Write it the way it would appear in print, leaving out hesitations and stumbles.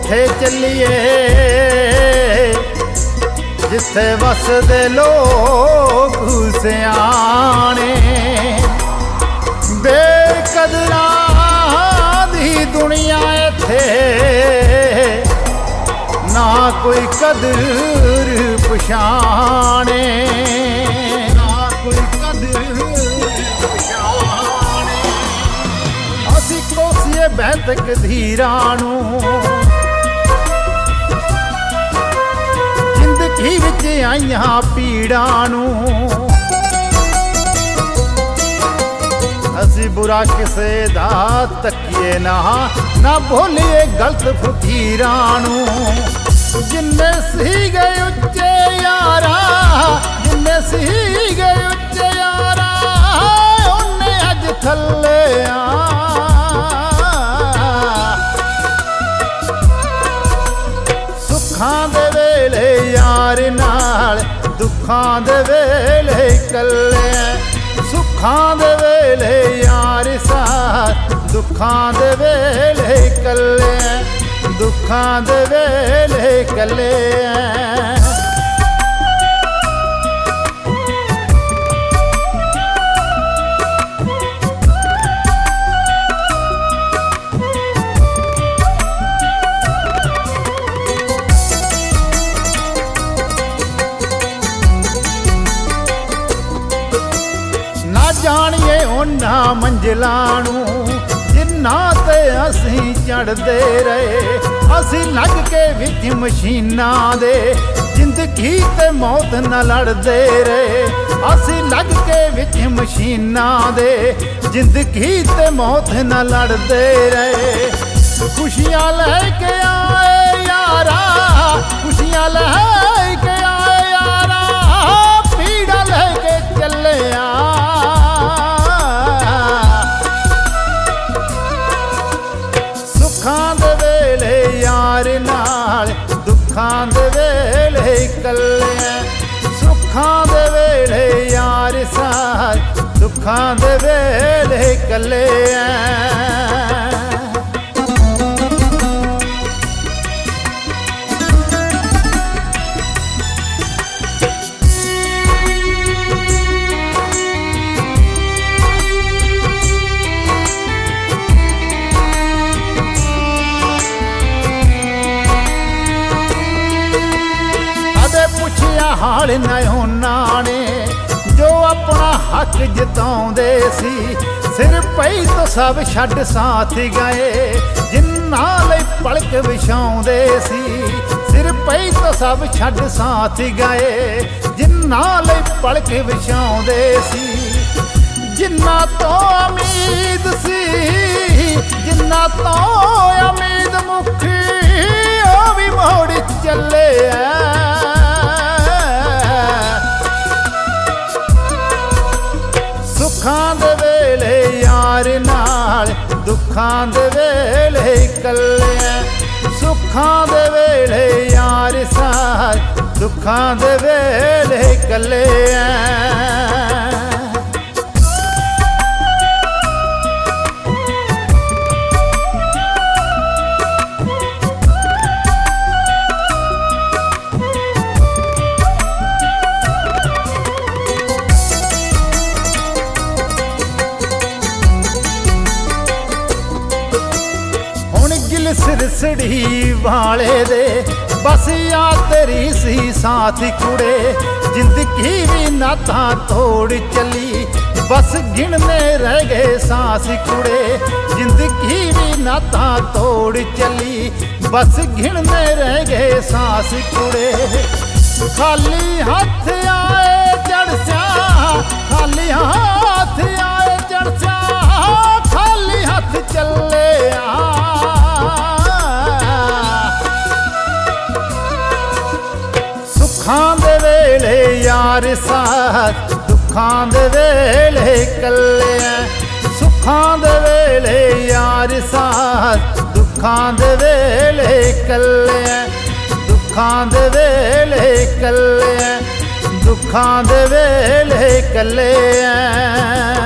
ਉੱਥੇ ਚੱਲੀਏ ਜਿੱਥੇ ਵਸਦੇ ਲੋਕ ਸਿਆਣੇ। ਬੇਕਦਰਾਂ ਦੀ ਦੁਨੀਆ ਇੱਥੇ, ਨਾ ਕੋਈ ਕਦਰ ਪਛਾਣੇ, ਨਾ ਕੋਈ ਕਦਰ ਪਛਾਣੇ। ਅਸੀਂ ਕੋਸੀਏ ਬੈਤਕ ਧੀਰਾਂ ਨੂੰ, ਜ਼ਿੰਦਗੀ ਵਿੱਚ ਆਈਆਂ ਪੀੜਾਂ ਨੂੰ। ਅਸੀਂ ਬੁਰਾ ਕਿਸੇ ਦਾ ਤੱਕੀਏ ਨਾ ਭੁੱਲੀਏ ਗਲਤ ਫਕੀਰਾਂ ਨੂੰ। ਜਿੰਨੇ ਸੀਗੇ ਉੱਚੇ ਯਾਰਾ, ਜਿੰਨੇ ਸੀਗੇ ਉੱਚੇ ਯਾਰਾ, ਉਹਨੇ ਅੱਜ ਥੱਲੇ ਆ। ਸੁੱਖਾਂ ਦੇ ਵੇਲੇ ਯਾਰ ਨਾਲ, ਦੁੱਖਾਂ ਦੇ ਵੇਲੇ ਇਕੱਲੇ। ਸੁੱਖਾਂ ਦੇ ਵੇਲੇ ਯਾਰ ਸਾਥ, ਦੁੱਖਾਂ ਦੇ ਵੇਲੇ ਇਕੱਲੇ। ਦੁੱਖਾਂ ਦੇ ਵੇਲੇ ਇਕੱਲੇ। ਨਾ ਜਾਣੀਏ ਉਹਨਾਂ ਮੰਜ਼ਿਲਾਂ ਨੂੰ ਜਿਨ੍ਹਾਂ ਤੇ ਅਸੀਂ ਚੜ੍ਹਦੇ ਰਹੇ। ਅਸੀਂ ਲੱਗ ਕੇ ਵਿੱਚ ਮਸ਼ੀਨਾਂ ਦੇ, ਜ਼ਿੰਦਗੀ ਤੇ ਮੌਤ ਨਾਲ ਲੜਦੇ ਰਹੇ। ਅਸੀਂ ਲੱਗ ਕੇ ਵਿੱਚ ਮਸ਼ੀਨਾਂ ਦੇ, ਜ਼ਿੰਦਗੀ ਤੇ ਮੌਤ ਨਾਲ ਲੜਦੇ ਰਹੇ। ਖੁਸ਼ੀਆਂ ਲੈ ਕੇ ਆਏ ਯਾਰਾ, ਖੁਸ਼ੀਆਂ ਲੈ ਕੇ ਆਏ ਯਾਰਾ, ਪੀੜਾ ਲੈ ਕੇ ਚੱਲੇ ਆ। ਸੁੱਖਾਂ ਦੇ ਵੇਲੇ ਯਾਰ ਨਾਲ, ਦੁੱਖਾਂ ਦੇ ਵੇਲੇ ਇਕੱਲੇ। ਸੁੱਖਾਂ ਦੇ ਵੇਲੇ ਯਾਰ ਸਾਥ, ਦੁੱਖਾਂ ਦੇ ਵੇਲੇ ਇਕੱਲੇ। ਪੁੱਛਿਆ ਹਾਲ ਨਾ ਉਹਨਾਂ ਨੇ ਜੋ ਆਪਣਾ ਹੱਕ ਜਤਾਉਂਦੇ ਸੀ। ਸਿਰ ਪਈ ਤੋਂ ਸਭ ਛੱਡ ਸਾਥ ਗਏ ਜਿਨ੍ਹਾਂ ਲਈ ਪਲਕ ਵਿਛਾਉਂਦੇ ਸੀ। ਸਿਰ ਪਈ ਤੋਂ ਸਭ ਛੱਡ ਸਾਥ ਗਏ ਜਿਨ੍ਹਾਂ ਲਈ ਪਲਕ ਵਿਛਾਉਂਦੇ ਸੀ। ਜਿਨ੍ਹਾਂ ਤੋਂ ਉਮੀਦ ਸੀ, ਜਿਨ੍ਹਾਂ ਤੋਂ ਉਮੀਦ ਮੁੱਕੀ, ਉਹ ਵੀ ਮੋੜ ਚੱਲੇ ਆ। ਸੁੱਖਾਂ ਦੇ ਵੇਲੇ ਯਾਰ ਨਾਲ, ਦੁੱਖਾਂ ਦੇ ਵੇਲੇ ਇਕੱਲੇ। ਸੁੱਖਾਂ ਦੇ ਵੇਲੇ ਯਾਰ ਸਾਥ, ਦੁੱਖਾਂ ਦੇ ਵੇਲੇ ਇਕੱਲੇ। ਸਿਰਸੜੀ ਵਾਲੇ ਦੇ ਬਸ ਆ ਤੇਰੀ ਸੀ ਸਾਥੀ ਕੁੜੇ। ਜ਼ਿੰਦਗੀ ਵੀ ਨਾਤਾਂ ਤੋੜ ਚੱਲੀ, ਬਸ ਗਿਣਨੇ ਰਹਿ ਗਏ ਸਾਂਸ ਕੁੜੇ। ਜ਼ਿੰਦਗੀ ਵੀ ਨਾਤਾਂ ਤੋੜ ਚੱਲੀ, ਬਸ ਗਿਣਨੇ ਰਹਿ ਗਏ ਸਾਂਸ ਕੁੜੇ। ਖਾਲੀ ਹੱਥ ਆਏ ਚੜ੍ਹਸਿਆ, ਖਾਲੀ ਹੱਥ ਆਏ ਚੜ੍ਹਸਿਆ, ਖਾਲੀ ਹੱਥ ਚੱਲੇ ਆ। ਸੁੱਖਾਂ ਦੇ ਵੇਲੇ ਯਾਰ ਸਾਥ, ਦੁੱਖਾਂ ਦੇ ਵੇਲੇ ਇਕੱਲੇ। ਸੁੱਖਾਂ ਦੇ ਵੇਲੇ ਯਾਰ ਸਾਥ, ਦੁੱਖਾਂ ਦੇ ਵੇਲੇ ਇਕੱਲੇ। ਦੁੱਖਾਂ ਦੇ ਵੇਲੇ ਇਕੱਲੇ, ਦੁੱਖਾਂ ਦੇ ਵੇਲੇ ਇਕੱਲੇ।